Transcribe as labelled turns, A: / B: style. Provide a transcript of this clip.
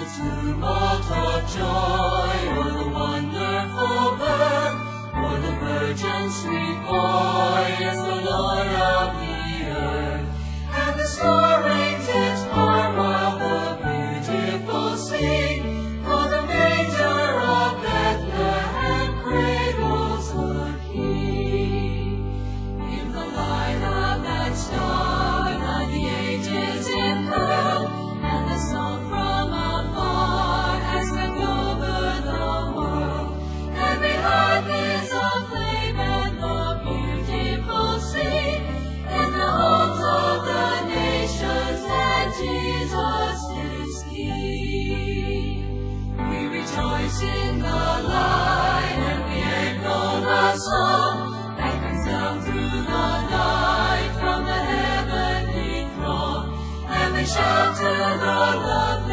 A: tumult of joy, o'er the wonderful birth, o'er the virgin sweet boy is the Lord of the earth. And the star rings its par while the beautiful sing, for the manger of Bethlehem cradles the King. In the light of that star, the ages impearled, and the song from afar has swept over the world. Every heart is aflame, and the beautiful sing in the homes of the nations that Jesus is King. We rejoice in the light, and we echo the song that comes down through the night from the heavenly throne. And we shout to the Lord.